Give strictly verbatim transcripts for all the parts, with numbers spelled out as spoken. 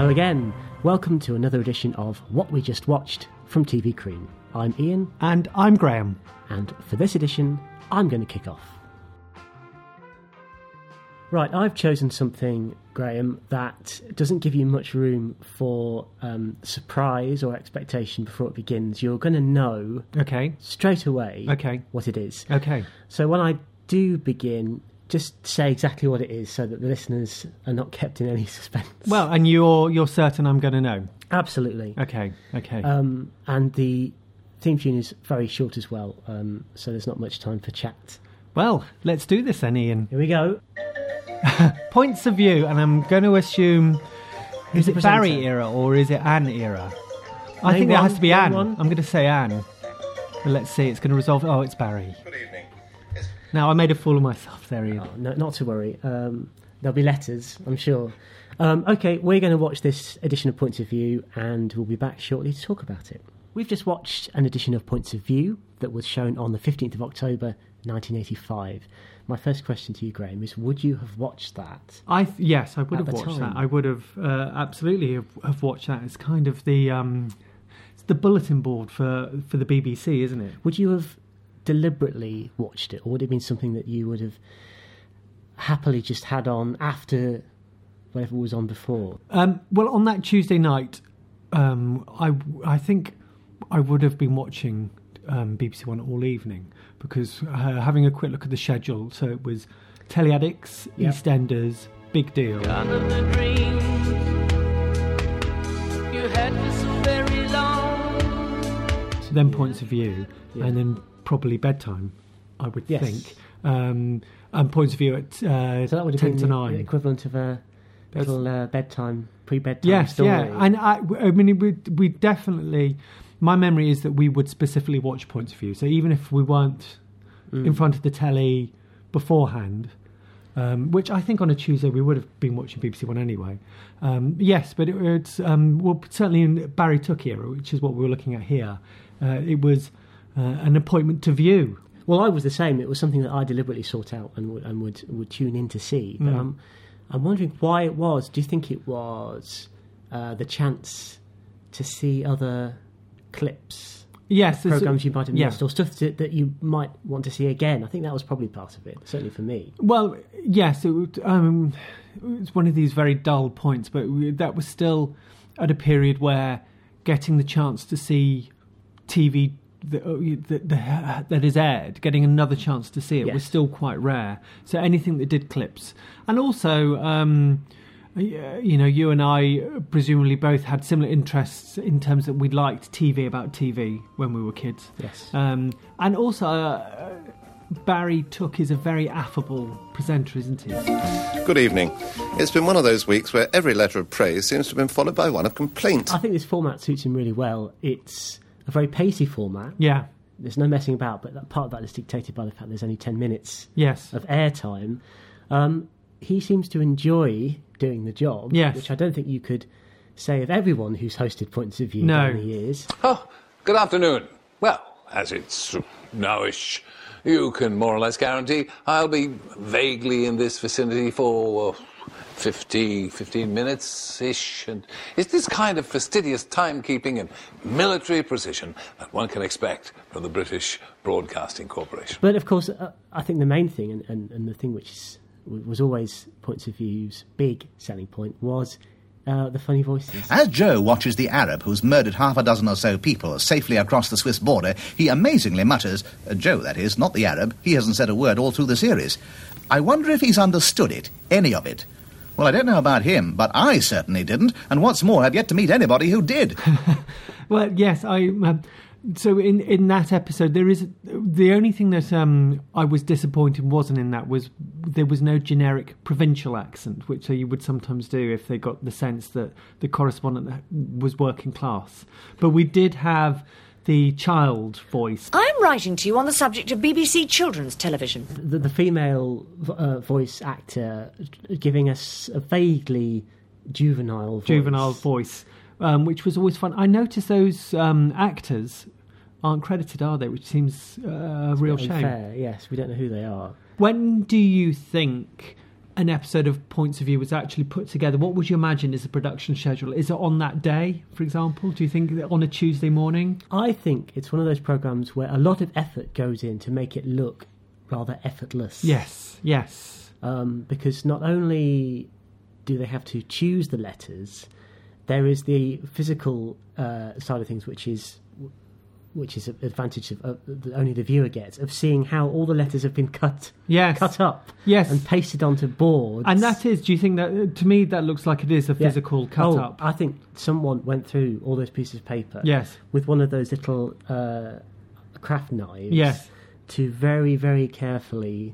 Hello again. Welcome to another edition of What We Just Watched from T V Cream. I'm Ian. And I'm Graham. And for this edition, I'm going to kick off. Right, I've chosen something, Graham, that doesn't give you much room for um, surprise or expectation before it begins. You're going to know okay. straight away okay. what it is. Okay. So when I do begin, just say exactly what it is so that the listeners are not kept in any suspense. Well, and you're you're certain I'm going to know? Absolutely. Okay, okay. Um, and the theme tune is very short as well, um, so there's not much time for chat. Well, let's do this then, Ian. Here we go. Points of view, and I'm going to assume, Who's is it Barry era or is it Anne era? I Name think one, it has to be name Anne. one. I'm going to say Anne. But let's see, it's going to resolve... Oh, it's Barry. Good evening. Now, I made a fool of myself there, Ian. Oh, no, not to worry. Um, there'll be letters, I'm sure. Um, okay, we're going to watch this edition of Points of View, and we'll be back shortly to talk about it. We've just watched an edition of Points of View that was shown on the fifteenth of October, nineteen eighty-five. My first question to you, Graham, is would you have watched that? I th- Yes, I would At have the watched time. that. I would have uh, absolutely have, have watched that. It's kind of the... Um, it's the bulletin board for, for the B B C, isn't it? Would you have deliberately watched it, or would it have been something that you would have happily just had on after whatever was on before? Um, well, on that Tuesday night, um, I, I think I would have been watching um, B B C One all evening because uh, having a quick look at the schedule, so it was Telly Addicts, Yep. EastEnders, Big Deal. Under the dream you had for so very long. Then Points of View, Yeah. and then probably bedtime, I would Yes. think. Um, and Points of View at uh, So that would have ten been to the nine. equivalent of a That's- little uh, bedtime, pre-bedtime Yes, story. yeah, and I, I mean, it would, we definitely. My memory is that we would specifically watch Points of View. So even if we weren't Mm. in front of the telly beforehand, um, which I think on a Tuesday we would have been watching B B C One anyway. Um, yes, but it, it's um, well certainly in Barry Took era, which is what we were looking at here. Uh, it was uh, an appointment to view. Well, I was the same. It was something that I deliberately sought out and would, and would, would tune in to see. But Mm. I'm, I'm wondering why it was. Do you think it was uh, the chance to see other clips, Yes, there's- programs you might have yeah. missed, or stuff that, that you might want to see again? I think that was probably part of it, certainly for me. Well, yes, it, would- um, it was one of these very dull points, but we, that was still at a period where getting the chance to see T V that, that, that, that is aired, getting another chance to see it Yes. was still quite rare. So anything that did clips. And also, um, you know, you and I presumably both had similar interests in terms that we liked T V about T V when we were kids. Yes. Um, and also, uh, Barry Took is a very affable presenter, isn't he? Good evening. It's been one of those weeks where every letter of praise seems to have been followed by one of complaint. I think this format suits him really well. It's a very pacey format. Yeah. There's no messing about, but that part of that is dictated by the fact there's only ten minutes Yes. of airtime. Um, he seems to enjoy doing the job, Yes. which I don't think you could say of everyone who's hosted Points of View No. down the years. Oh, good afternoon. Well, as it's nowish, you can more or less guarantee I'll be vaguely in this vicinity for uh, fifty, fifteen minutes-ish. And it's this kind of fastidious timekeeping and military precision that one can expect from the British Broadcasting Corporation. But of course, uh, I think the main thing, and, and, and the thing which is, was always Points of View's big selling point, was uh, the funny voices. As Joe watches the Arab who's murdered half a dozen or so people safely across the Swiss border, he amazingly mutters, uh, Joe, that is, not the Arab, he hasn't said a word all through the series. I wonder if he's understood it, any of it. Well, I don't know about him, but I certainly didn't, and what's more, I've yet to meet anybody who did. Well, yes, I. Um, so in, in that episode, there is the only thing that um, I was disappointed wasn't in that was there was no generic provincial accent, which you would sometimes do if they got the sense that the correspondent was working class. But we did have the child voice. I'm writing to you on the subject of B B C children's television. The, the female uh, voice actor giving us a vaguely juvenile voice. juvenile voice, um, which was always fun. I noticed those um, actors aren't credited, are they? Which seems uh, a real shame. Unfair, yes, we don't know who they are. When do you think an episode of Points of View was actually put together, what would you imagine is the production schedule? Is it on that day, for example? Do you think that on a Tuesday morning? I think it's one of those programmes where a lot of effort goes in to make it look rather effortless. Yes, yes. Um, because not only do they have to choose the letters, there is the physical uh, side of things, which is which is an advantage of, uh, that only the viewer gets, of seeing how all the letters have been cut, yes. cut up, yes. and pasted onto boards. And that is, do you think that, to me, that looks like it is a physical yeah. cut oh, up? I think someone went through all those pieces of paper yes. with one of those little uh, craft knives yes. to very, very carefully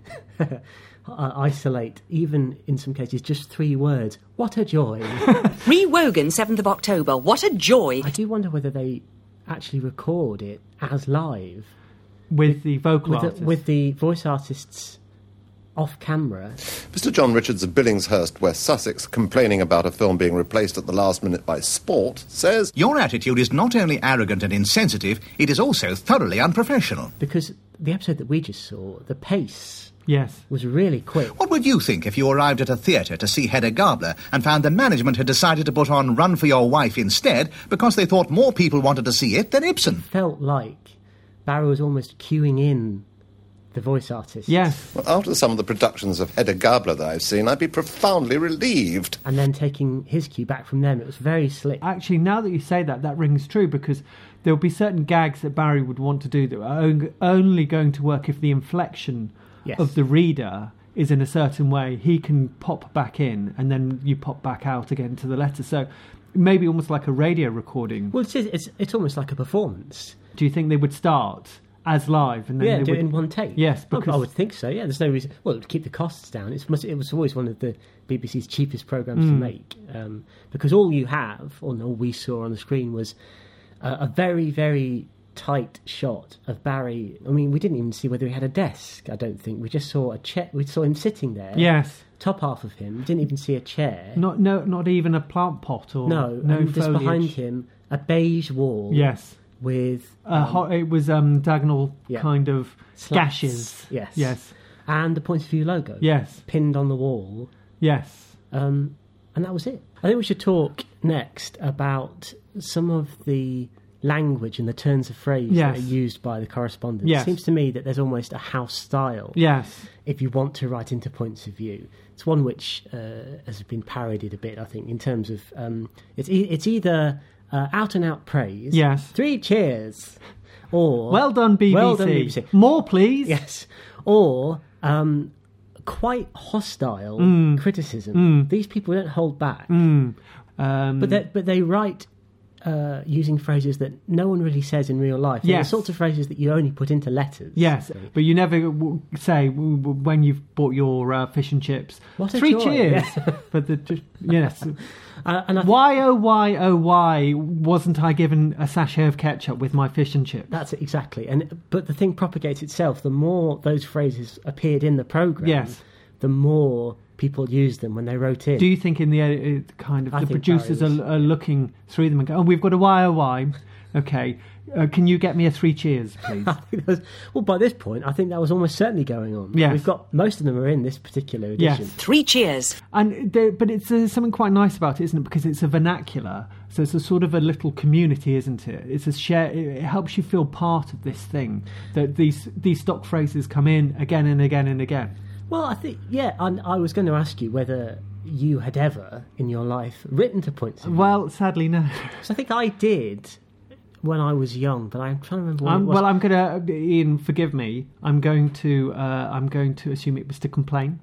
isolate, even in some cases, just three words. What a joy. Ree Wogan, seventh of October. What a joy. I do wonder whether they actually record it as live with the vocal with artists, the, with the voice artists off camera. Mister John Richards of Billingshurst, West Sussex, complaining about a film being replaced at the last minute by sport, says, "Your attitude is not only arrogant and insensitive, it is also thoroughly unprofessional." Because the episode that we just saw, the pace yes. was really quick. What would you think if you arrived at a theatre to see Hedda Gabler and found the management had decided to put on Run for Your Wife instead because they thought more people wanted to see it than Ibsen? It felt like Barry was almost queuing in the voice artists. Yes. Well, after some of the productions of Hedda Gabler that I've seen, I'd be profoundly relieved. And then taking his cue back from them. It was very slick. Actually, now that you say that, that rings true, because there will be certain gags that Barry would want to do that are only going to work if the inflection yes. of the reader is in a certain way. He can pop back in, and then you pop back out again to the letter. So maybe almost like a radio recording. Well, it's, it's, it's almost like a performance. Do you think they would start as live, and then yeah, they do would... it in one take? Yes, because I would think so. Yeah, there's no reason. Well, to keep the costs down, it's must, it was always one of the B B C's cheapest programs mm. to make, um, because all you have, or all we saw on the screen, was uh, a very, very tight shot of Barry. I mean, we didn't even see whether he had a desk. I don't think we just saw a chair. We saw him sitting there. Yes, top half of him. We didn't even see a chair. Not no, not even a plant pot or no. No, and just foliage. Behind him, a beige wall. Yes. With uh, um, hot, it was um, diagonal yeah. kind of slats. gashes. Yes, yes, and the Points of View logo. Yes, pinned on the wall. Yes, um, and that was it. I think we should talk next about some of the language and the turns of phrase yes. that are used by the correspondents. Yes. It seems to me that there's almost a house style. Yes, if you want to write into Points of View, it's one which uh, has been parodied a bit. I think in terms of um, it's e- it's either. Uh, out and out praise. Yes. Three cheers. Or well done, B B C. Well done, B B C. More, please. Yes. Or um, quite hostile mm. criticism. Mm. These people don't hold back. Mm. Um, but they, but they write uh, using phrases that no one really says in real life. They're yes. the sorts of phrases that you only put into letters. Yes, so. But you never w- say w- w- when you've bought your uh, fish and chips. What a Three joy. cheers. Yeah. But the just, yes. Uh, and I why oh why oh why wasn't I given a sachet of ketchup with my fish and chips? That's it, exactly. And but the thing propagates itself. The more those phrases appeared in the programme, yes. the more people used them when they wrote in. Do you think in the uh, kind of I the think producers was... are, are looking through them and go, oh, we've got a why oh why, okay, uh, can you get me a three cheers, please? was, well, by this point, I think that was almost certainly going on. Yes. We've got most of them are in this particular edition. Yes. Three cheers. And there, but it's uh, something quite nice about it, isn't it? Because it's a vernacular, so it's a sort of a little community, isn't it? It's a share. It helps you feel part of this thing. That these these stock phrases come in again and again and again. Well, I think yeah. And I was going to ask you whether you had ever in your life written to Points of View. Well, sadly, no. So I think I did when I was young, but I'm trying to remember. What Um, it was. well, I'm going to Ian, forgive me. I'm going to uh, I'm going to assume it was to complain.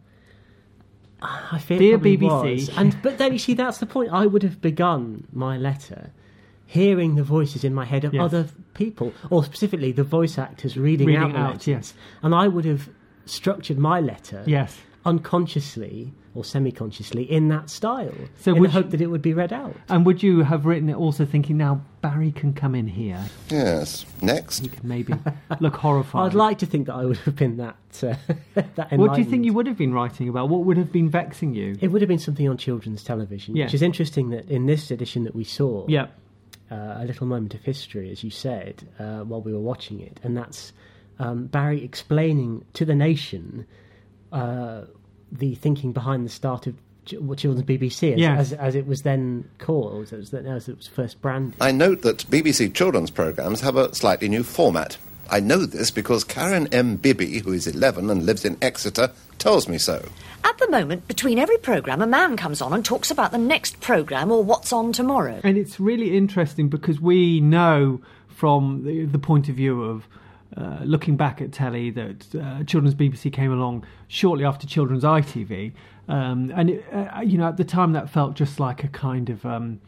I fear Dear it probably B B C. was. And but then you see, that's the point. I would have begun my letter hearing the voices in my head of Yes. other people, or specifically the voice actors reading, Reading out the out, letters. yes. And I would have structured my letter Yes. unconsciously or semi-consciously in that style, So in would the hope you- that it would be read out. And would you have written it also thinking, now Barry can come in here? Yes. Next. He can maybe look horrified. I'd like to think that I would have been that. Uh, that What do you think enlightened. you would have been writing about? What would have been vexing you? It would have been something on children's television, Yeah. which is interesting that in this edition that we saw, Yeah. uh, a little moment of history, as you said, uh, while we were watching it, and that's um, Barry explaining to the nation uh, the thinking behind the start of Ch- Children's B B C, as, Yes. as, as it was then called, as it was, as it was first branded. I note that B B C children's programmes have a slightly new format. I know this because Karen M. Bibby, who is eleven and lives in Exeter, tells me so. At the moment, between every programme, a man comes on and talks about the next programme or what's on tomorrow. And it's really interesting because we know from the, the point of view of uh, looking back at telly that uh, Children's B B C came along shortly after Children's I T V. Um, and, it, uh, you know, at the time that felt just like a kind of... Um,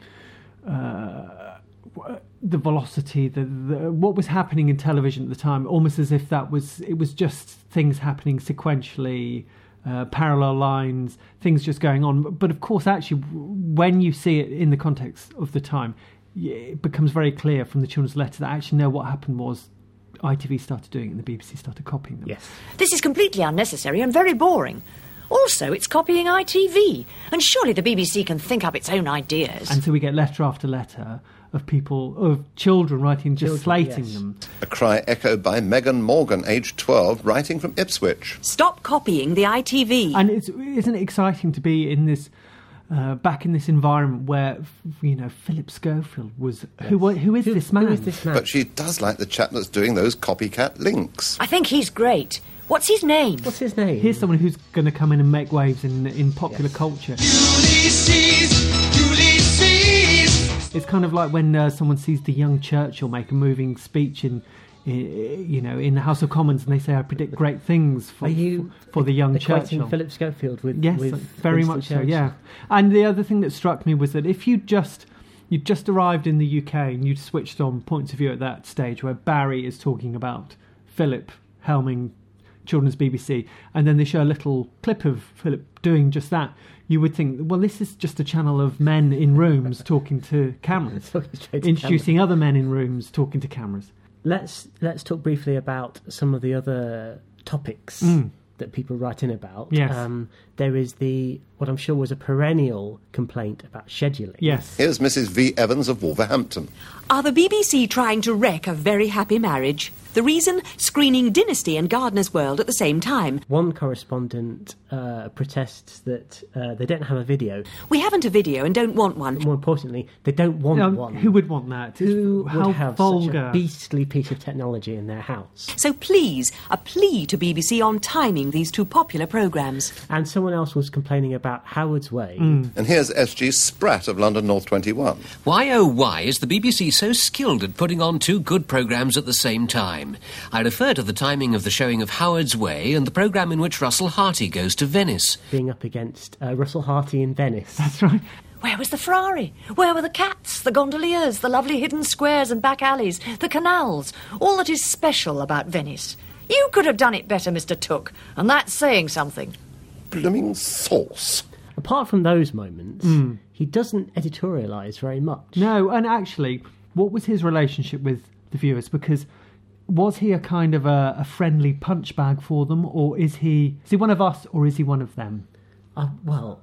uh, the velocity, the, the what was happening in television at the time, almost as if that was... It was just things happening sequentially, uh, parallel lines, things just going on. But, of course, actually, when you see it in the context of the time, it becomes very clear from the children's letter that actually, no, what happened was I T V started doing it and the B B C started copying them. Yes. This is completely unnecessary and very boring. Also, it's copying I T V, and surely the B B C can think up its own ideas. And so we get letter after letter of people, of children writing, just Children, slating yes. them. A cry echoed by Megan Morgan, aged twelve, writing from Ipswich. Stop copying the I T V. And it's, isn't it exciting to be in this, uh, back in this environment where, you know, Philip Schofield was, who, wa- who is Who- this man? Who is this man? But she does like the chap that's doing those copycat links. I think he's great. What's his name? What's his name? Here's someone who's going to come in and make waves in in popular Yes. culture. Ulysses, Ulysses. It's kind of like when uh, someone sees the young Churchill make a moving speech in, i- you know, in the House of Commons, and they say, "I predict great things for Are you for the young equating Churchill." Philip Schofield with Yes, with very Winston much so. Churchill? Yeah, and the other thing that struck me was that if you just you just arrived in the U K and you'd switched on Points of View at that stage, where Barry is talking about Philip helming Children's B B C, and then they show a little clip of Philip doing just that, you would think, well, this is just a channel of men in rooms talking to cameras, Talking straight to introducing other men in rooms talking to cameras. Let's let's talk briefly about some of the other topics Mm. that people write in about. Yes. Um, there is the what I'm sure was a perennial complaint about scheduling. Yes. Here's Missus V. Evans of Wolverhampton. Are the B B C trying to wreck a very happy marriage? The reason? Screening Dynasty and Gardener's World at the same time. One correspondent uh, protests that uh, they don't have a video. We haven't a video and don't want one. More importantly, they don't want Um, one. who would want that? Who How would have vulgar. such a beastly piece of technology in their house? So please, a plea to B B C on timing these two popular programmes. And someone else was complaining about Howard's Way. And here's S G Spratt of London North twenty-one. Why, oh, why is the B B C so skilled at putting on two good programmes at the same time? I refer to the timing of the showing of Howard's Way and the programme in which Russell Harty goes to Venice. Being up against uh, Russell Harty in Venice. That's right. Where was the Ferrari? Where were the cats, the gondoliers, the lovely hidden squares and back alleys, the canals, all that is special about Venice? You could have done it better, Mister Took, and that's saying something. Blooming sauce. Apart from those moments, Hmm. he doesn't editorialise very much. No, and actually, what was his relationship with the viewers? Because was he a kind of a, a friendly punch bag for them, or is he is he one of us, or is he one of them? Uh, well,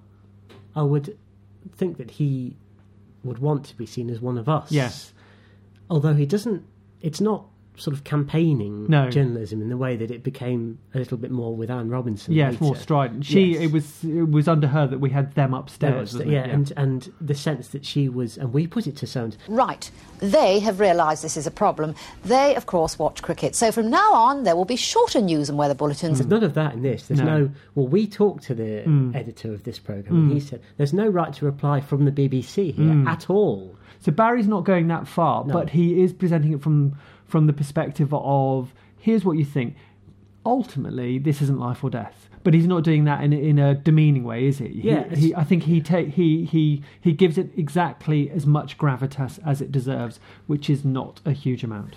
I would think that he would want to be seen as one of us. Yes. Although he doesn't, it's not sort of campaigning No. journalism in the way that it became a little bit more with Anne Robinson. Yes, later. more strident. She Yes. it was it was under her that we had them upstairs. There was- wasn't yeah, it? and and the sense that she was, and we put it to sound. Right. They have realised this is a problem. They, of course, watch cricket. So from now on, there will be shorter news and weather bulletins. There's none of that in this. There's No. no. Well, we talked to the Mm. editor of this programme, and he said there's no right to reply from the B B C here Mm. at all. So Barry's not going that far, No. but he is presenting it from from the perspective of here's what you think. Ultimately, this isn't life or death. But he's not doing that in in a demeaning way, is he? Yeah, He, he, I think he ta- he he he gives it exactly as much gravitas as it deserves, which is not a huge amount.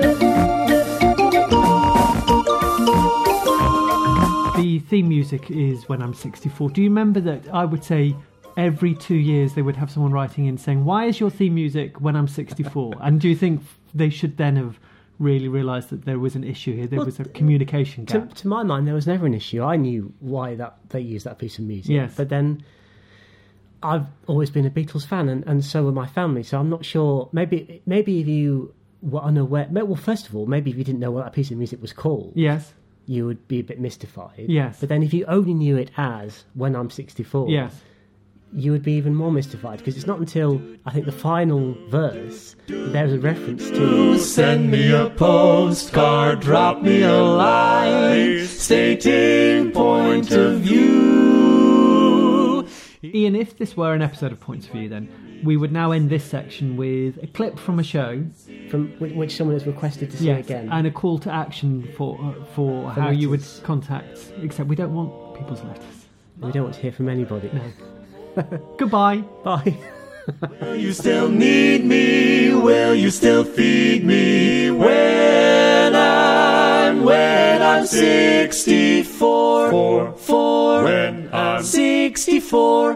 The theme music is When I'm sixty-four. Do you remember that? I would say every two years they would have someone writing in saying, "Why is your theme music When I'm sixty-four?" And do you think they should then have really realised that there was an issue here? There Well, was a communication To, gap. to my mind, there was never an issue. I knew why that they used that piece of music. Yes. But then I've always been a Beatles fan, and, and so were my family. So I'm not sure. Maybe maybe if you were unaware. Well, first of all, maybe if you didn't know what that piece of music was called, Yes. you would be a bit mystified. Yes. But then if you only knew it as When I'm sixty-four, Yes. you would be even more mystified, because it's not until, I think, the final verse that there's a reference to... Send me a postcard, drop me a line, stating point of view. Ian, if this were an episode of Points of View, then we would now end this section with a clip from a show, from which, which someone has requested to see yes, again. and a call to action for uh, for, For how letters. you would contact. Except we don't want people's letters. We don't want to hear from anybody. No. Goodbye. Bye. Will you still need me? Will you still feed me when I'm when I'm sixty-four? For, for when I'm sixty-four.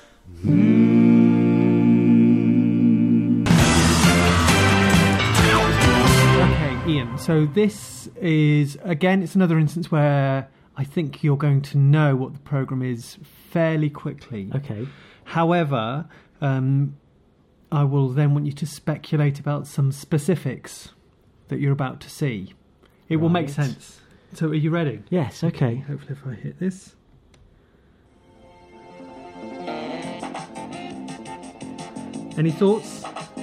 Okay, Ian. So this is again. It's another instance where I think you're going to know what the programme is fairly quickly. Okay. However, um, I will then want you to speculate about some specifics that you're about to see. It will make Right. sense. So, are you ready? Yes, okay. Hopefully, if I hit this. Any thoughts?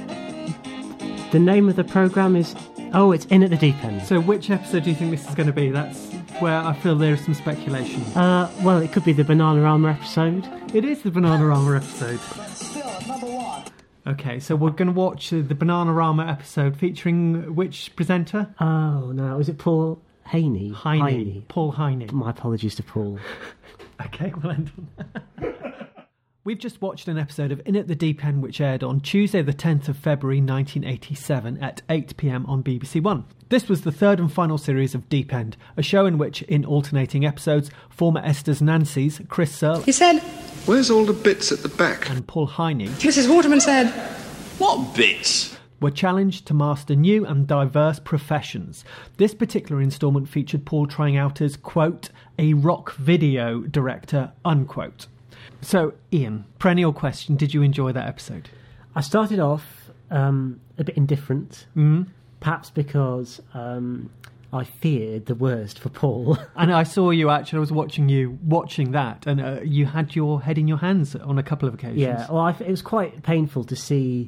The name of the programme is... Oh, it's In at the Deep End. So, which episode do you think this is going to be? That's where I feel there is some speculation. Uh, well, it could be the Bananarama episode. It is the Bananarama episode. Still at number one. Okay, so we're going to watch uh, the Bananarama episode featuring which presenter? Oh, no. Was it Paul Haney? Heine. Heine. Paul Heine. My apologies to Paul. Okay, we'll end on that. We've just watched an episode of In at the Deep End, which aired on Tuesday the tenth of February nineteen eighty-seven at eight p.m. on B B C One. This was the third and final series of Deep End, a show in which, in alternating episodes, former Esther's Nancy's, Chris Searle... He said... Where's all the bits at the back? ...and Paul Heine... Missus Waterman said... What bits? ...were challenged to master new and diverse professions. This particular instalment featured Paul trying out as, quote, a rock video director, unquote. So, Ian, perennial question, did you enjoy that episode? I started off um, a bit indifferent, mm. perhaps because um, I feared the worst for Paul. And I saw you, actually, I was watching you watching that, and uh, you had your head in your hands on a couple of occasions. Yeah, well, I, it was quite painful to see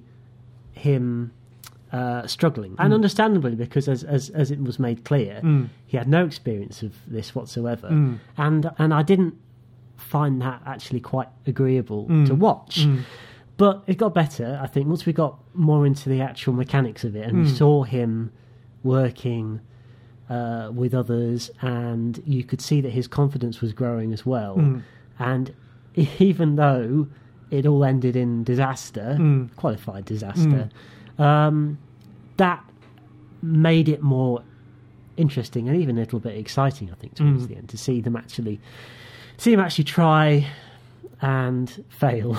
him uh, struggling, and Mm. understandably, because as, as as it was made clear, Mm. he had no experience of this whatsoever, Mm. and and I didn't find that actually quite agreeable Mm. to watch. Mm. But it got better, I think, once we got more into the actual mechanics of it, and we Mm. saw him working uh, with others, and you could see that his confidence was growing as well. Mm. And even though it all ended in disaster, Mm. qualified disaster, um, that made it more interesting and even a little bit exciting, I think, towards Mm. the end, to see them actually see him actually try and fail.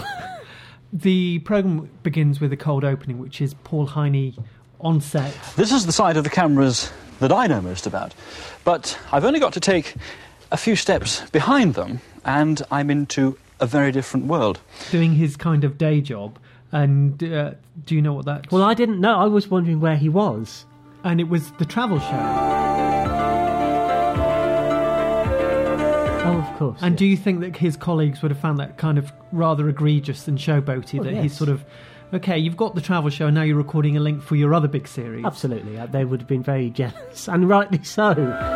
The programme begins with a cold opening, which is Paul Heine on set. This is the side of the cameras that I know most about, but I've only got to take a few steps behind them and I'm into a very different world. Doing his kind of day job, and uh, do you know what that... Well, I didn't know. I was wondering where he was. And it was the travel show. Oh, of course. And do you think that his colleagues would have found that kind of rather egregious and showboaty, Oh, that yes. he's sort of, okay, you've got the travel show and now you're recording a link for your other big series? Absolutely. Uh, They would have been very jealous, and rightly so.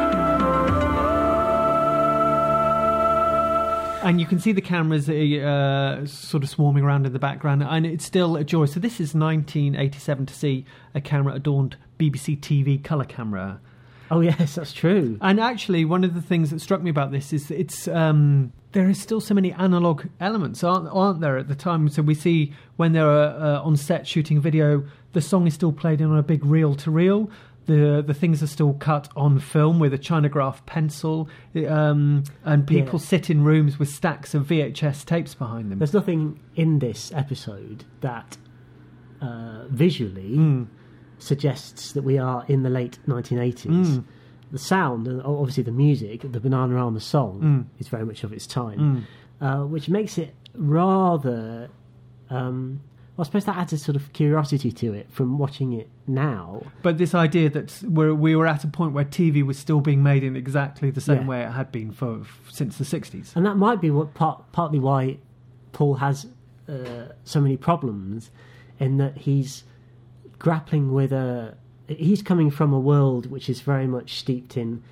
And you can see the cameras uh, sort of swarming around in the background, and it's still a joy. So this is nineteen eighty-seven to see a camera-adorned B B C T V colour camera. Oh, yes, that's true. And actually, one of the things that struck me about this is that it's um, there is still so many analogue elements, aren't, aren't there, at the time? So we see when they're uh, on set shooting video, the song is still played on a big reel-to-reel. The the things are still cut on film with a Chinograph pencil, um, and people Yeah. sit in rooms with stacks of V H S tapes behind them. There's nothing in this episode that uh, visually Mm. suggests that we are in the late nineteen eighties. Mm. The sound, and obviously the music, the Bananarama song, Mm. is very much of its time, uh, which makes it rather um, I suppose that adds a sort of curiosity to it from watching it now. But this idea that we're, we were at a point where T V was still being made in exactly the same Yeah. way it had been for since the sixties. And that might be what part, partly why Paul has uh, so many problems, in that he's grappling with a... He's coming from a world which is very much steeped in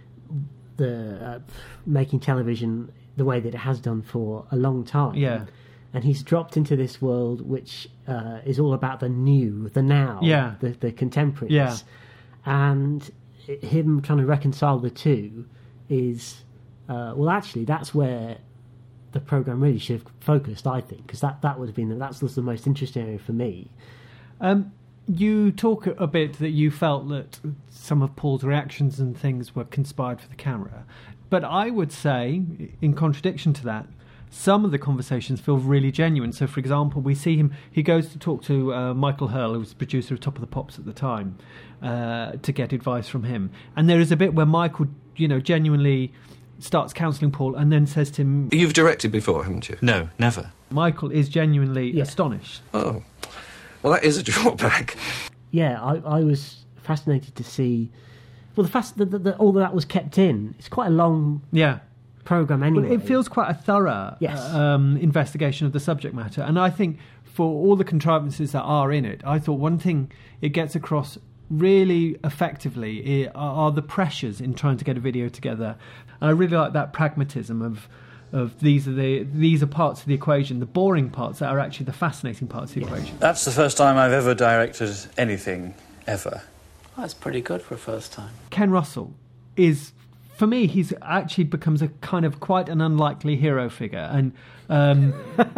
the uh, making television the way that it has done for a long time. Yeah. And he's dropped into this world which uh, is all about the new, the now, Yeah. the, the contemporaries. Yeah. And it, him trying to reconcile the two is... Uh, well, actually, that's where the programme really should have focused, I think, because that, that would have been... That was the most interesting area for me. Um, you talk a bit that you felt that some of Paul's reactions and things were conspired for the camera. But I would say, in contradiction to that, some of the conversations feel really genuine. So, for example, we see him, he goes to talk to uh, Michael Hurl, who was the producer of Top of the Pops at the time, uh, to get advice from him. And there is a bit where Michael, you know, genuinely starts counselling Paul and then says to him... You've directed before, haven't you? No, never. Michael is genuinely yeah. astonished. Oh, well, that is a drawback. Yeah, I, I was fascinated to see... Well, the fact that, that, that all that was kept in, it's quite a long... Yeah. Program anyway. Well, it feels quite a thorough yes. um, investigation of the subject matter, and I think for all the contrivances that are in it, I thought one thing it gets across really effectively are the pressures in trying to get a video together. And I really like that pragmatism of of these are the these are parts of the equation, the boring parts that are actually the fascinating parts of the yes. equation. That's the first time I've ever directed anything ever. That's pretty good for a first time. Ken Russell is. For me, he's actually becomes a kind of quite an unlikely hero figure, and um,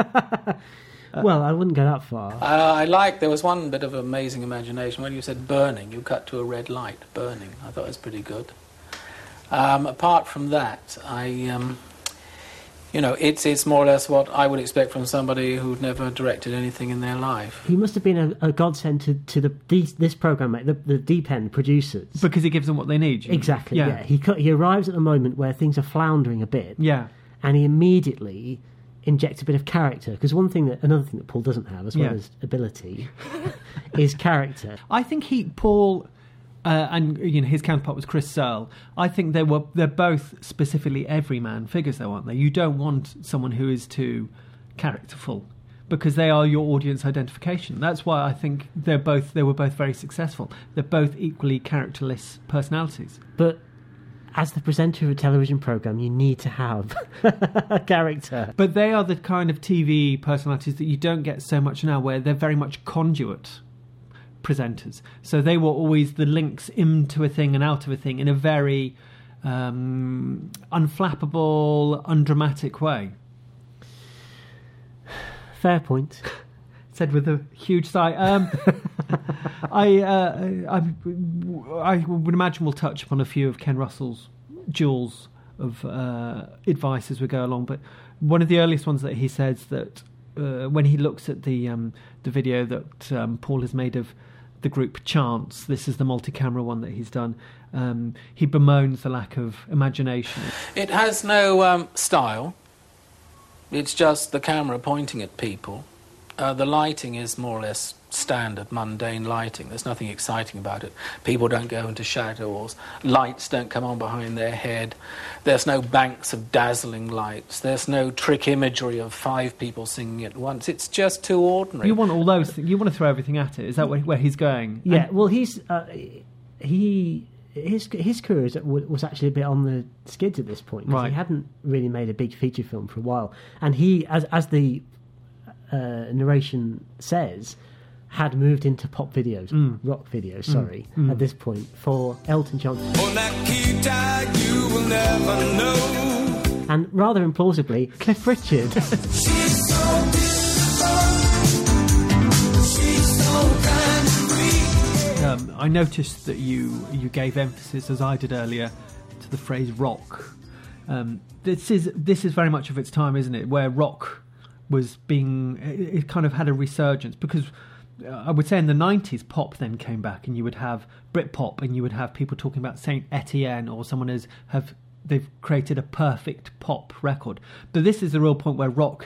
well, I wouldn't go that far. Uh, I like. There was one bit of amazing imagination when you said burning. You cut to a red light, burning. I thought it was pretty good. Um, apart from that, I, um, you know, it's it's more or less what I would expect from somebody who'd never directed anything in their life. He must have been a, a godsend to, to the these, this program, the, the Deep End producers, because he gives them what they need. Exactly. Yeah. yeah. He he arrives at the moment where things are floundering a bit. Yeah. And he immediately injects a bit of character, because one thing that another thing that Paul doesn't have, as well yeah. as ability, is character. I think he Paul. Uh, and you know his counterpart was Chris Searle. I think they were they're both specifically everyman figures, though, aren't they? You don't want someone who is too characterful, because they are your audience identification. That's why I think they're both they were both very successful. They're both equally characterless personalities. But as the presenter of a television program, you need to have a character. But they are the kind of T V personalities that you don't get so much now, where they're very much conduit presenters. So they were always the links into a thing and out of a thing in a very um, unflappable, undramatic way. Fair point. Said with a huge sigh. Um, I, uh, I, I would imagine we'll touch upon a few of Ken Russell's jewels of uh, advice as we go along. But one of the earliest ones that he says that uh, when he looks at the um, the video that um, Paul has made of the group Chance, this is the multi-camera one that he's done, um, he bemoans the lack of imagination. It has no um, style. It's just the camera pointing at people. Uh, the lighting is more or less standard, mundane lighting. There's nothing exciting about it. People don't go into shadows. Lights don't come on behind their head. There's no banks of dazzling lights. There's no trick imagery of five people singing at once. It's just too ordinary. You want all those things. You want to throw everything at it. Is that where, where he's going? Yeah, and, well, he's... Uh, he... His his career was actually a bit on the skids at this point, because right. he hadn't really made a big feature film for a while. And he, as as the uh, narration says, had moved into pop videos, mm. rock videos, sorry, mm. at this point, for Elton John. On that key tag you will never know. And rather implausibly, Cliff Richard. She's so beautiful. She's so kind of free. Um, I noticed that you you gave emphasis, as I did earlier, to the phrase rock. Um, this is this is very much of its time, isn't it? Where rock was being, it, it kind of had a resurgence, because I would say in the nineties, pop then came back, and you would have Britpop, and you would have people talking about Saint Etienne, or someone has have they've created a perfect pop record. But this is the real point where rock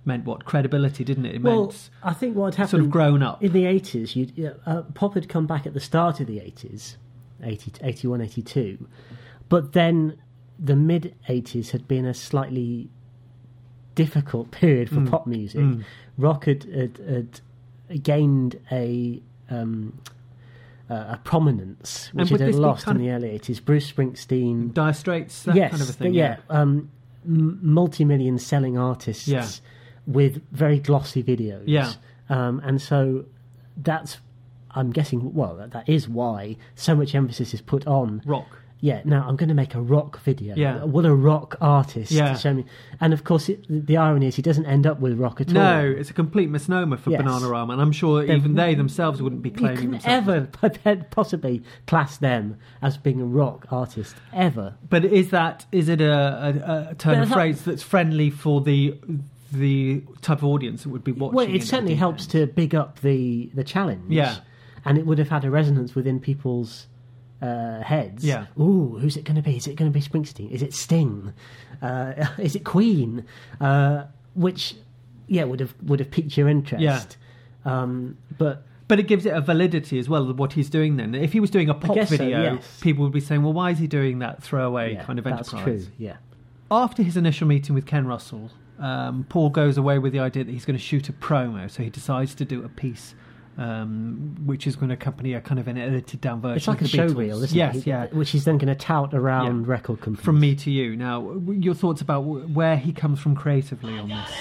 meant what? Credibility, didn't it? It well, meant I think what happened sort of grown up. in the eighties, you'd, yeah, uh, pop had come back at the start of the eighties, eighty, eighty-one, eighty-two, but then the mid-eighties had been a slightly difficult period for Mm. pop music. Mm. Rock had, had, had gained a um, uh, a prominence which would it had this be lost in kind the early eighties. Bruce Springsteen, Dire Straits, that yes, kind of a thing. yeah, um, m- multi-million selling artists Yeah. with very glossy videos. Yeah. Um, and so that's, I'm guessing, well, that, that is why so much emphasis is put on rock. Yeah, now I'm going to make a rock video. Yeah. What a rock artist Yeah. to show me. And of course, it, the irony is he doesn't end up with rock at No, all. it's a complete misnomer for Yes. Bananarama, and I'm sure They've- even they themselves wouldn't be You claiming couldn't themselves. ever possibly class them as being a rock artist, ever. But is that is it a, a, a turn But of that- phrase that's friendly for the the type of audience that would be watching? Well, in it certainly deep helps to big up the, the challenge. Yeah. And it would have had a resonance within people's uh, heads. Yeah. Ooh, who's it going to be? Is it going to be Springsteen? Is it Sting? Uh, is it Queen? Uh, which, yeah, would have would have piqued your interest. Yeah. Um, but But it gives it a validity as well of what he's doing then. If he was doing a pop guess so, video, yes. people would be saying, well, why is he doing that throwaway yeah, kind of that's enterprise? true. Yeah. After his initial meeting with Ken Russell, um, Paul goes away with the idea that he's going to shoot a promo, so he decides to do a piece um, which is going to accompany a kind of an edited down version. It's like of a the show Beatles. reel, isn't yes, it? Yeah, Which he's then going to tout around Yeah. record companies. From me to you. Now, w- your thoughts about w- where he comes from creatively on this?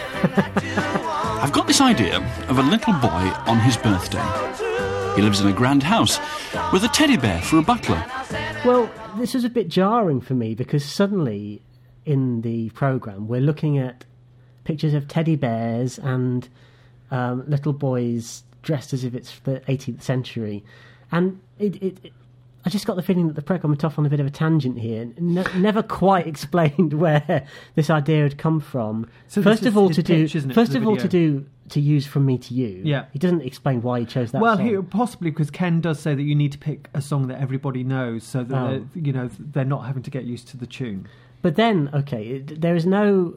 I've got this idea of a little boy on his birthday. He lives in a grand house with a teddy bear for a butler. Well, this was a bit jarring for me because suddenly in the programme we're looking at pictures of teddy bears and um, little boys dressed as if it's the eighteenth century. And it, it, it, I just got the feeling that the programme went off on a bit of a tangent here. Ne- never quite explained where this idea had come from. So this first is of all, his to pitch, do isn't it, first for the of all video? to do to use From Me to You. Yeah. He doesn't explain why he chose that well, song. he, possibly because Ken does say that you need to pick a song that everybody knows, so that Oh. they're, you know they're not having to get used to the tune. But then, okay, it, there is no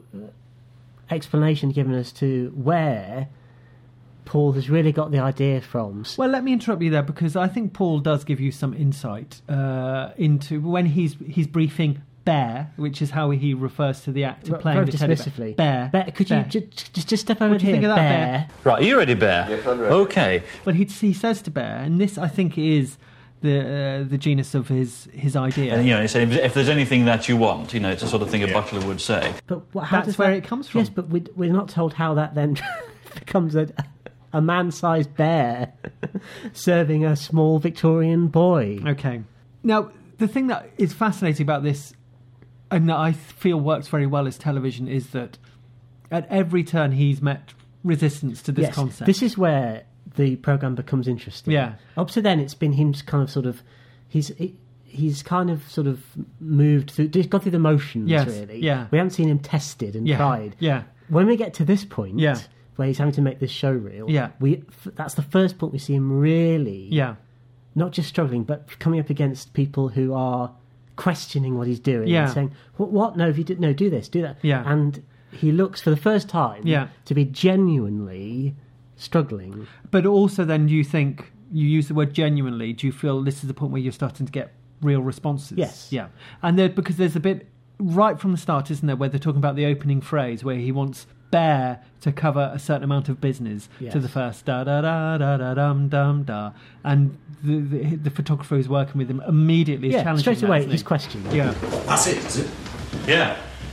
explanation given as to where Paul has really got the idea from. Well, let me interrupt you there because I think Paul does give you some insight uh, into when he's he's briefing Bear, which is how he refers to the actor Very playing the teddy bear. dismissively. Bear. Bear, could Bear. you just, just just step over What do you here, think of that, Bear? Right, are you ready, Bear? Yes, I'm ready. Okay. But he he says to Bear, and this I think is the uh, the genus of his his idea. And, you know, he said, if, if there's anything that you want, you know, it's the sort of thing a butler would say. But what, how That's does where that- it comes from. Yes, but we, we're not told how that then becomes a, a man-sized bear serving a small Victorian boy. Okay. Now, the thing that is fascinating about this, and that I feel works very well as television, is that at every turn he's met resistance to this Yes, concept. This is where the programme becomes interesting. Yeah. Up to then, it's been him kind of sort of... He's he, he's kind of sort of moved through... He's gone through the motions, Yes, really. yeah. We haven't seen him tested and Yeah, tried. yeah. When we get to this point, Yeah. where he's having to make this show reel, Yeah. we f- that's the first point we see him really... Yeah. Not just struggling, but coming up against people who are questioning what he's doing Yeah. and saying, what, what? No, if you did, no, do this, do that. Yeah. And he looks for the first time Yeah. to be genuinely struggling. But also, then, do you think you use the word genuinely? Do you feel this is the point where you're starting to get real responses? Yes. Yeah. And there, because there's a bit right from the start, isn't there, where they're talking about the opening phrase where he wants Bear to cover a certain amount of business Yes. to the first da da da da da dum dum da, and the, the the photographer who's working with him immediately is Yeah, challenging straight that, away isn't he's he? questioned. Yeah. That's it, is it? Yeah.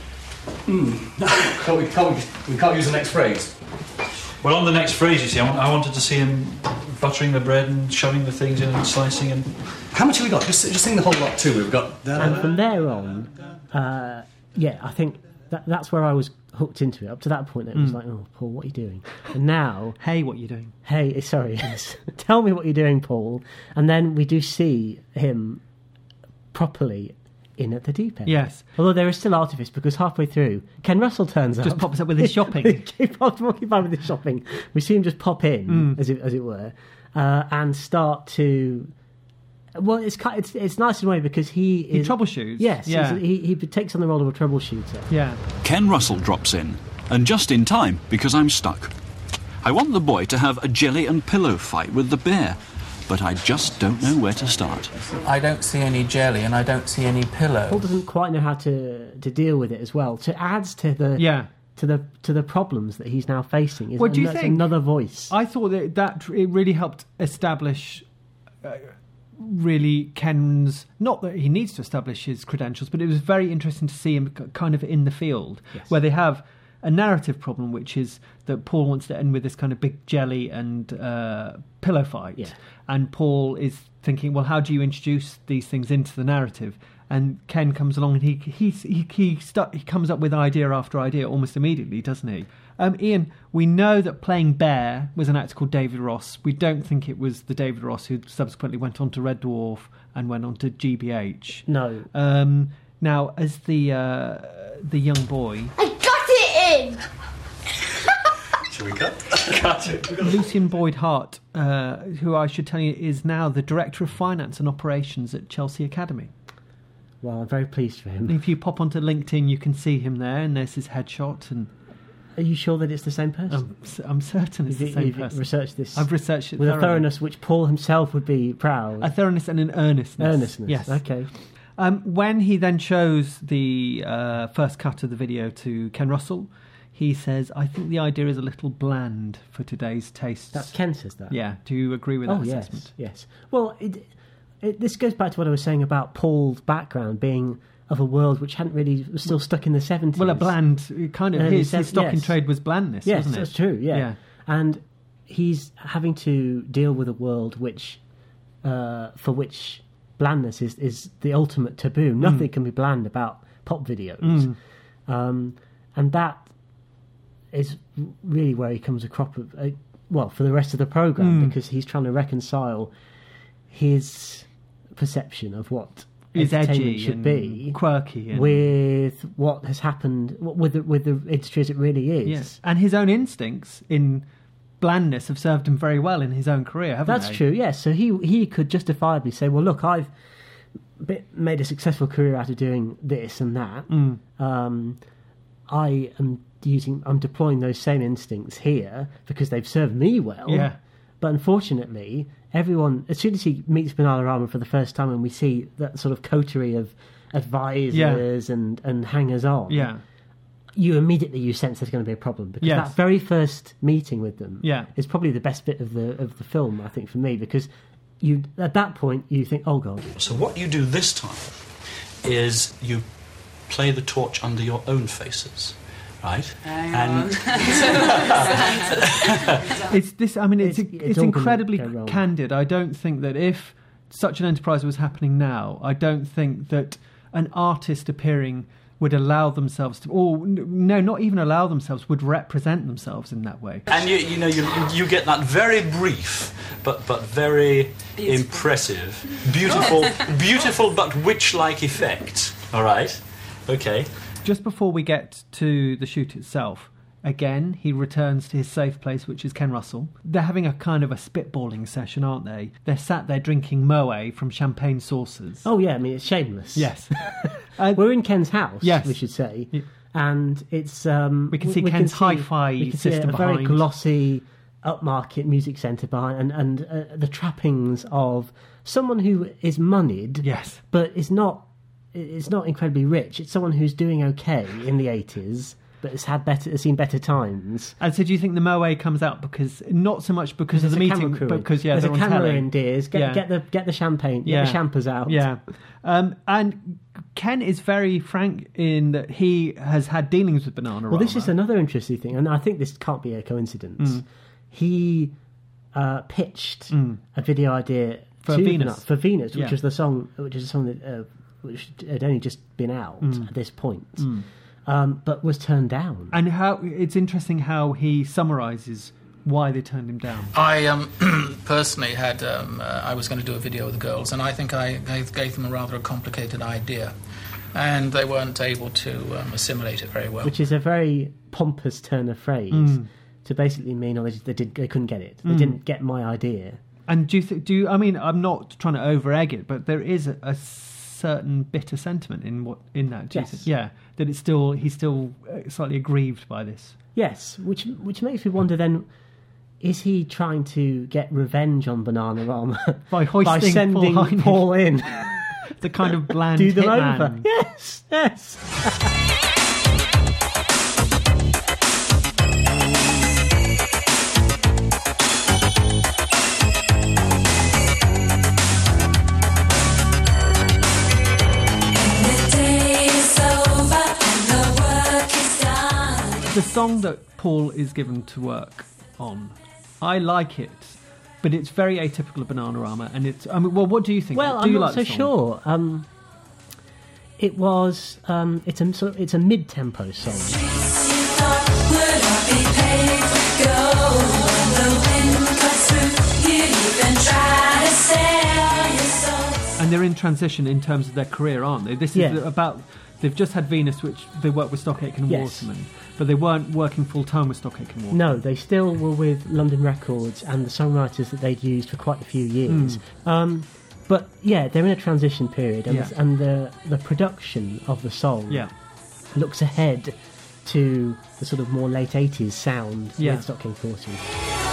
Can't we, can't we, we can't use the next phrase. Well, on the next phrase, you see, I, want, I wanted to see him buttering the bread and shoving the things in and slicing and... How much have we got? Just, just sing the whole lot too. We've got... And from there on, uh, yeah, I think that, that's where I was hooked into it. Up to that point, it was Mm. like, oh, Paul, what are you doing? And now... Hey, what are you doing? Hey, sorry, tell me what you're doing, Paul. And then we do see him properly in at the deep end. Yes. Although there is still artifice because halfway through, Ken Russell turns Just up. pops up with his shopping. He pops walking by with his shopping. We see him just pop in, Mm. as it as it were, uh, and start to. Well, it's ki- it's it's nice in a way because he He is troubleshoots. Yes, Yeah. he's- he he takes on the role of a troubleshooter. Yeah. Ken Russell drops in. and just in time because I'm stuck. I want the boy to have a jelly and pillow fight with the bear, but I just don't know where to start. I don't see any jelly and I don't see any pillow. Paul doesn't quite know how to to deal with it as well. So it adds to the Yeah. to the to the problems that he's now facing. Is What do you that's think? Another voice. I thought that, that it really helped establish uh, really Ken's, not that he needs to establish his credentials, but it was very interesting to see him k- kind of in the field, Yes. where they have a narrative problem, which is that Paul wants to end with this kind of big jelly and uh, pillow fight. Yeah. And Paul is thinking, well, how do you introduce these things into the narrative? And Ken comes along and he he he he, stu- he comes up with idea after idea almost immediately, doesn't he? Um, Ian, we know that playing Bear was an actor called David Ross. We don't think it was the David Ross who subsequently went on to Red Dwarf and went on to G B H. No. Um, now, as the uh, the young boy, I got it in! Shall we cut? Cut it. Lucian Boyd Hart, uh, who I should tell you is now the Director of Finance and Operations at Chelsea Academy. Well, I'm very pleased for him. If you pop onto LinkedIn, you can see him there, and there's his headshot. And are you sure that it's the same person? I'm, I'm certain it's You've, the same you've person. researched this. I've researched it with thoroughly. a thoroughness which Paul himself would be proud. A thoroughness and an earnestness. Earnestness. Yes. Okay. Um, when he then shows the uh, first cut of the video to Ken Russell, he says, "I think the idea is a little bland for today's tastes." That Ken says that. Yeah. Do you agree with that oh, assessment? yes, yes. Well, it, it, this goes back to what I was saying about Paul's background being of a world which hadn't really was still stuck in the seventies. Well, a bland kind of Early his, sev- his stock in yes. trade was blandness, Yes, wasn't it? that's true. Yeah. Yeah. And he's having to deal with a world which, uh, for which blandness is, is the ultimate taboo. Nothing can be bland about pop videos, Mm. um, and that is really where he comes across. Uh, well, for the rest of the program, Mm. because he's trying to reconcile his perception of what Is entertainment edgy should and be quirky and- with what has happened with the, with the industry as it really is. Yes. And his own instincts in blandness have served him very well in his own career, haven't That's they? true, yes. So he he could justifiably say, well, look, I've bit, made a successful career out of doing this and that. Mm. Um, I am using, I'm deploying those same instincts here because they've served me well. Yeah. But unfortunately, everyone, as soon as he meets Bananarama for the first time and we see that sort of coterie of advisors and, and hangers-on, Yeah. you immediately you sense there's going to be a problem because Yes. that very first meeting with them Yeah. is probably the best bit of the of the film, I think, for me, because you at that point you think, oh god. So what you do this time is you play the torch under your own faces, right? Hang and It's this. I mean, it's It's- it's, it's all gonna incredibly go wrong. candid. I don't think that if such an enterprise was happening now, I don't think that an artist appearing would allow themselves to, or n- no, not even allow themselves, would represent themselves in that way. And you, you know, you, you get that very brief, but but very impressive, beautiful, beautiful but witch-like effect. All right, okay. Just before we get to the shoot itself, again, he returns to his safe place, which is Ken Russell. They're having a kind of a spitballing session, aren't they? They're sat there drinking Moët from champagne saucers. Oh yeah, I mean it's shameless. Yes. We're in Ken's house, Yes. we should say, and it's um, We can see Ken's hi-fi we can see system a very behind. glossy, upmarket music centre behind, and and uh, the trappings of someone who is moneyed, yes, but is not is not incredibly rich. It's someone who's doing okay in the eighties, but has had better, has seen better times. And so, do you think the Moët comes out because not so much because of the There's a meeting, camera crew but in. because yeah, there's they're a on camera telly. in, dears. Get Yeah. get the get the champagne, Yeah. get the champers out. Yeah, um, and Ken is very frank in that he has had dealings with Bananarama. Well, this is another interesting thing, and I think this can't be a coincidence. Mm. He uh, pitched Mm. a video idea For to Venus. Banana- for Venus, which Yeah. was the song, which is a song that uh, which had only just been out Mm. at this point, Mm. um, but was turned down. And how it's interesting how he summarises why they turned him down. I um, personally had, um, uh, I was going to do a video with the girls, and I think I gave, gave them a rather a complicated idea, and they weren't able to um, assimilate it very well. Which is a very pompous turn of phrase Mm. to basically mean, oh, they, they, did, they couldn't get it. They Mm. didn't get my idea. And do you th- do you, I mean, I'm not trying to over egg it, but there is a, a certain bitter sentiment in what in that. Do you Yes. think? Yeah, that it's still he's still uh, slightly aggrieved by this. Yes, which which makes me wonder then, is he trying to get revenge on Bananarama By hoisting sending Paul Heinrich. Paul in? The kind of bland Do them hitman. over. Yes, yes. The song that Paul is given to work on, I like it, but it's very atypical of Bananarama, and it's. I mean, well, what do you think? Well, do I'm you not like so the song? sure. Um, it was. Um, it's a sort of, it's a mid-tempo song. And they're in transition in terms of their career, aren't they? This is Yeah. about. They've just had Venus, which they worked with Stock Aitken and Yes. Waterman, but they weren't working full time with Stock Aitken and Waterman. No, they still were with London Records and the songwriters that they'd used for quite a few years. Mm. Um, but yeah, they're in a transition period, and, Yeah. and the the production of the song Yeah. looks ahead to the sort of more late eighties sound Yeah. with Stock Aitken and Waterman.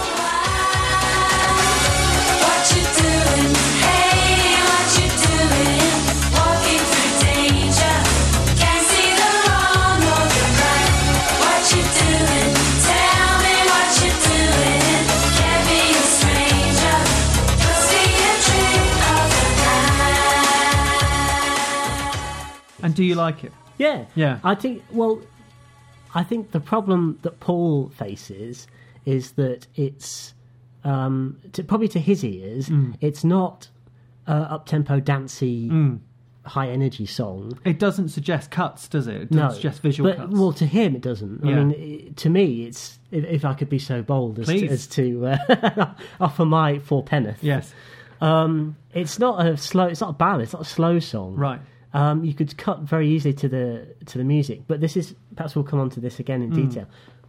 And do you like it? Yeah, Yeah. I think. Well, I think the problem that Paul faces is that it's um, to, probably to his ears, Mm. it's not uh, up tempo, dancey, Mm. high energy song. It doesn't suggest cuts, does it? It doesn't No, suggest visual but, cuts. Well, to him, it doesn't. I Yeah. mean, it, to me, it's if, if I could be so bold as to, Please. as to uh, offer my four penneth. Yes. Um, it's not a slow. It's not a ballad. It's not a slow song. Right. Um, you could cut very easily to the to the music, but this is perhaps we'll come on to this again in Mm. detail.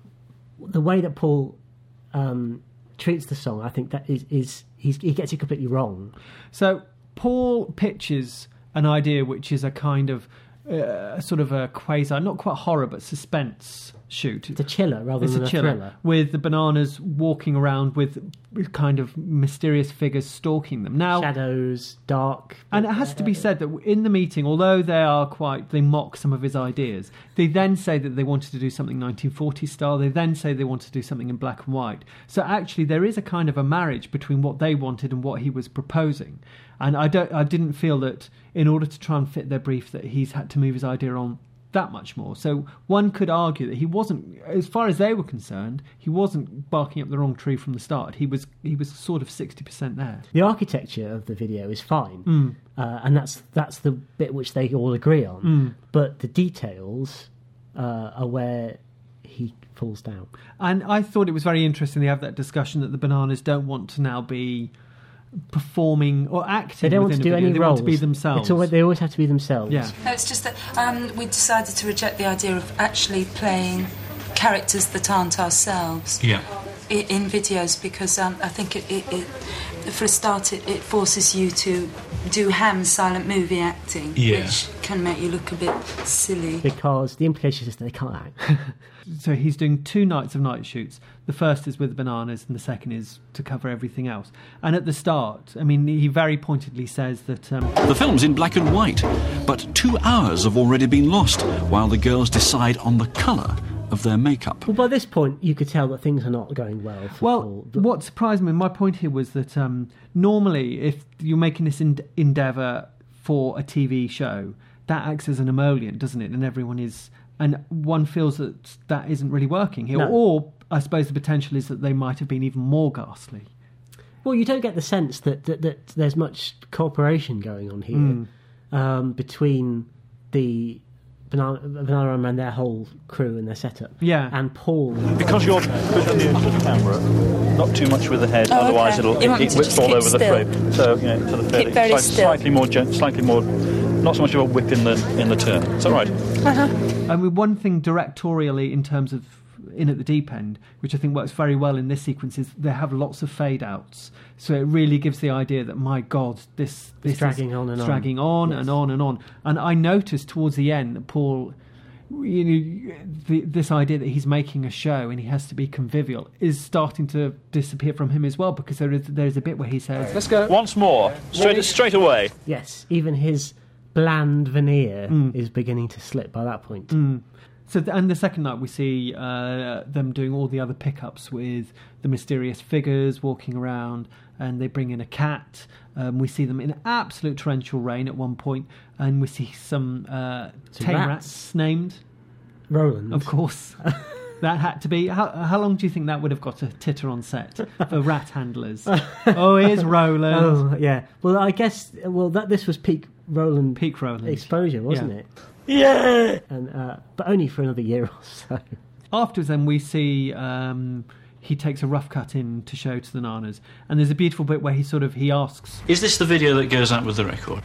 The way that Paul um, treats the song, I think that is is he's, he gets it completely wrong. So Paul pitches an idea which is a kind of uh, sort of a quasi, not quite horror, but suspense shoot. It's a chiller rather It's than a a chiller, thriller. with the Bananas walking around with, with kind of mysterious figures stalking them. Now, Shadows, dark. and it has to be said that in the meeting, although they are quite, they mock some of his ideas, they then say that they wanted to do something nineteen forties style. They then say they wanted to do something in black and white. So actually, there is a kind of a marriage between what they wanted and what he was proposing. And I don't, I didn't feel that in order to try and fit their brief, that he's had to move his idea on that much more. So one could argue that he wasn't, as far as they were concerned, he wasn't barking up the wrong tree from the start. He was, he was sort of sixty percent there. The architecture of the video is fine, Mm. uh, and that's that's the bit which they all agree on. Mm. But the details uh, are where he falls down. And I thought it was very interesting they have that discussion that the Bananas don't want to now be performing or acting. They don't want to within do a video. any They roles. want to be themselves. It's always, they always have to be themselves. Yeah. No, it's just that um, we decided to reject the idea of actually playing characters that aren't ourselves Yeah. i- in videos because um, I think it, it, it, for a start, it, it forces you to do ham silent movie acting, Yeah. which can make you look a bit silly. Because the implication is that they can't act. So he's doing two nights of night shoots. The first is with the Bananas, and the second is to cover everything else. And at the start, I mean, he very pointedly says that um, The film's in black and white, but two hours have already been lost while the girls decide on the colour of their makeup. Well, by this point, you could tell that things are not going well for Well, Paul. what surprised me, my point here was that um, normally if you're making this en- endeavour for a T V show, that acts as an emollient, doesn't it? And everyone is... And one feels that that isn't really working here. No. Or, I suppose the potential is that they might have been even more ghastly. Well, you don't get the sense that, that, that there's much cooperation going on here Mm. um, between the Banana, Banana and their whole crew and their setup. Yeah. And Paul. Because you're pushing the into the camera, not too much with the head, Oh, otherwise okay. it'll You want it, me to it whips just all keep over the still? frame. So, you know, to the fairly, very slight- still. slightly more, gen- slightly more, not so much of a whip in the in the turn. It's all right. I mean, one thing directorially in terms of In at the Deep End, which I think works very well in this sequence, is they have lots of fade outs, so it really gives the idea that, my God, this this It's dragging is on and on. dragging on Yes. and on and on. And I noticed towards the end that Paul, you know, the, this idea that he's making a show and he has to be convivial is starting to disappear from him as well, because there is there's a bit where he says, Let's go. Once more. Straight, straight away. Yes, even his bland veneer is beginning to slip by that point. Mm. So, th- and the second night we see uh, them doing all the other pickups with the mysterious figures walking around, and they bring in a cat. Um, we see them in absolute torrential rain at one point, and we see some uh, Some tame rats. rats named Roland. Of course. That had to be. How, how long do you think that would have got to titter on set for rat handlers? Oh, here's Roland. Oh, yeah. Well, I guess, well, that this was peak Roland, peak Roland exposure, wasn't Yeah. it? Yeah! And, uh, but only for another year or so. Afterwards, then, we see um, he takes a rough cut in to show to the Nanas, and there's a beautiful bit where he sort of he asks, Is this the video that goes out with the record?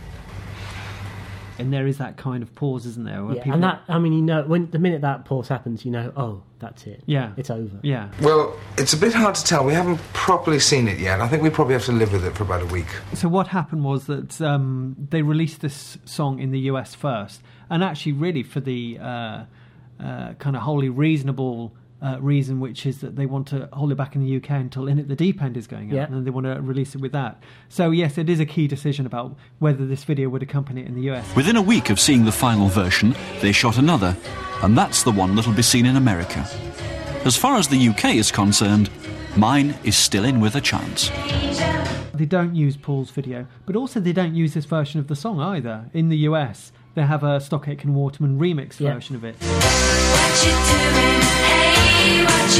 and there is that kind of pause, isn't there? Where Yeah, people- and that, I mean, you know, when the minute that pause happens, you know, oh, that's it. Yeah. It's over. Yeah. Well, it's a bit hard to tell. We haven't properly seen it yet. I think we probably have to live with it for about a week. So what happened was that um, they released this song in the U S first, and actually, really, for the uh, uh, kind of wholly reasonable uh, reason, which is that they want to hold it back in the U K until In at the Deep End is going out, Yeah. and then they want to release it with that. So yes, it is a key decision about whether this video would accompany it in the U S. Within a week of seeing the final version, they shot another, and that's the one that'll be seen in America. As far as the U K is concerned, mine is still in with a chance. They don't use Paul's video, but also they don't use this version of the song either. In the U S, they have a Stock Aitken Waterman remix Yeah. version of it. What you doing? Hey, what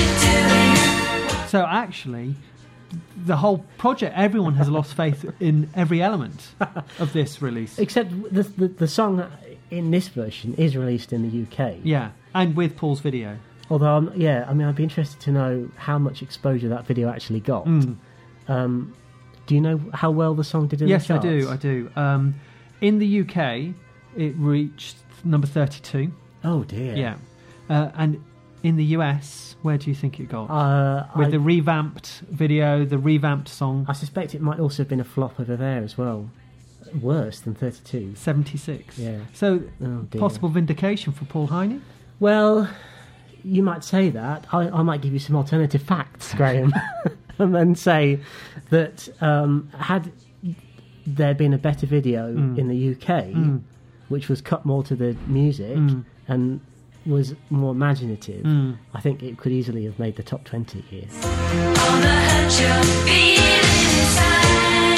you doing? So actually, the whole project, everyone has lost faith in every element of this release. Except the, the, the song in this version is released in the U K. Yeah, and with Paul's video. Although, um, yeah, I mean, I'd be interested to know how much exposure that video actually got. Mm. Um, do you know how well the song did in Yes, the I charts? do, I do. Um, in the U K, it reached number thirty-two. Oh, dear. Yeah. Uh, and in the U S, where do you think it got? Uh, With I- the revamped video, the revamped song. I suspect it might also have been a flop over there as well. Worse than thirty-two. seventy-six. Yeah. So, Oh, dear. possible vindication for Paul Heine? Well, you might say that. I, I might give you some alternative facts, Graham, and then say that um, had there been a better video Mm. in the U K, Mm. which was cut more to the music Mm. and was more imaginative, Mm. I think it could easily have made the top twenty here. Wanna hurt your feeling inside.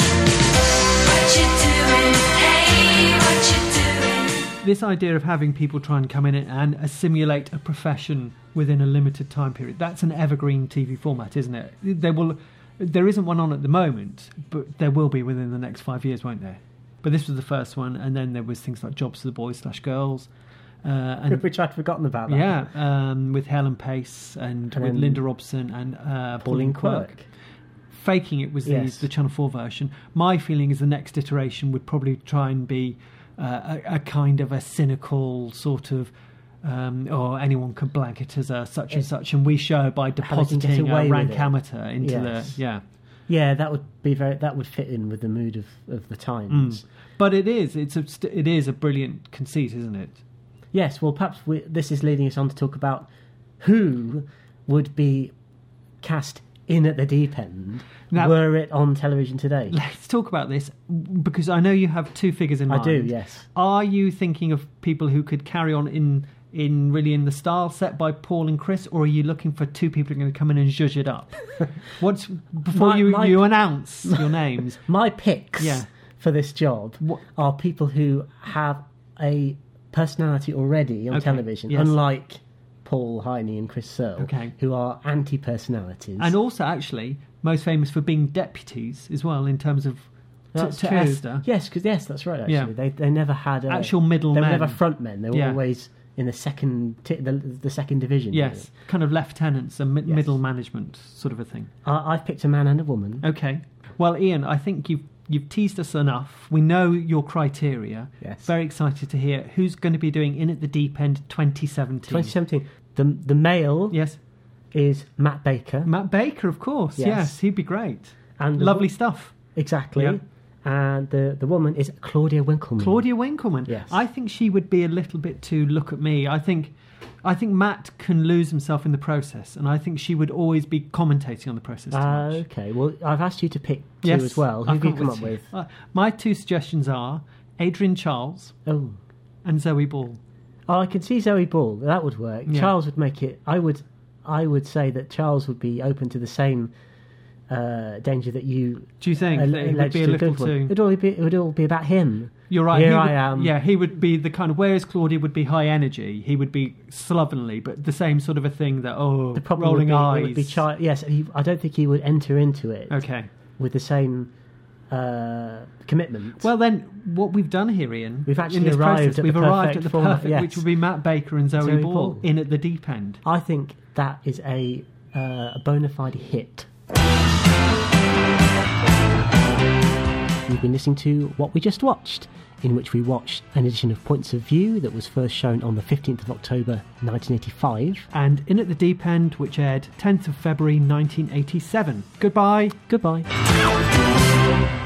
What you doing? Hey, what you doing? This idea of having people try and come in and assimilate a profession within a limited time period, that's an evergreen T V format, isn't it? There will, there isn't one on at the moment, but there will be within the next five years, won't there? But this was the first one, and then there was things like Jobs for the Boys slash Girls. Uh, and Which I'd forgotten about that. Yeah, um, with Helen Pace and, And with then Linda Robson and uh, Pauline Pauline Quirk. Quirk. Faking It was the, Yes. the Channel four version. My feeling is the next iteration would probably try and be uh, a, a kind of a cynical sort of, um, or anyone could blag it as a such and It- such, and we show by How they can get depositing away a with rank it. amateur into Yes. the yeah. Yeah, that would be very. That would fit in with the mood of, of the times. Mm. But it is it's a st- it is a brilliant conceit, isn't it? Yes, well, perhaps we, this is leading us on to talk about who would be cast in at the deep end Now- were it on television today. Let's talk about this because I know you have two figures in I mind. do, yes. Are you thinking of people who could carry on in in really in the style set by Paul and Chris, or are you looking for two people who are going to come in and zhuzh it up? What's before My- you my- you announce your names? My picks Yeah. for this job are people who have a personality already on Okay, television, yes. unlike Paul Heine and Chris Searle, Okay. who are anti-personalities. And also, actually, most famous for being deputies as well in terms of to, That's to true. Esther. Yes, because yes, that's right. Actually, Yeah. they they never had a, Actual middle They were men. never front men. They were Yeah. always in the second ti the, the second division. Yes, kind of lieutenants and mid- Yes. middle management sort of a thing. I, I've picked a man and a woman. Okay. Well, Ian, I think you've you've teased us enough. We know your criteria. Yes. Very excited to hear who's going to be doing In at the Deep End twenty seventeen. twenty seventeen. the the male yes is Matt Baker. Matt Baker, of course. Yes, Yes. he'd be great. And the Lovely wo- stuff. Exactly. Yeah. And the the woman is Claudia Winkleman. Claudia Winkleman. Yes. I think she would be a little bit too look at me. I think I think Matt can lose himself in the process, and I think she would always be commentating on the process too Uh, much. okay. Well, I've asked you to pick two Yes, as well. Who I've have you come come up with? Uh, my two suggestions are Adrian Charles Oh. and Zoe Ball. Oh, I can see Zoe Ball. That would work. Yeah. Charles would make it. I would. I would say that Charles would be open to the same uh, danger that you. Do you think al- that it would alleged be a to little go for. too- It'd all be. It would all be about him. You're right. Here he I would, am. Yeah, he would be the kind of. Whereas Claudia would be high energy, he would be slovenly, but the same sort of a thing that oh, The problem rolling would be, eyes. It would be Char- yes, he, I don't think he would enter into it. Okay. With the same uh, commitment. Well, then, what we've done here, Ian, We've actually in this arrived process, at the we've arrived perfect at the format, perfect, yes. which would be Matt Baker and Zoe, Zoe Ball, Ball. in at the deep end. I think that is a uh, a bona fide hit. You've been listening to What We Just Watched, in which we watched an edition of Points of View that was first shown on the fifteenth of October nineteen eighty-five. And In at the Deep End, which aired tenth of February nineteen eighty-seven. Goodbye. Goodbye.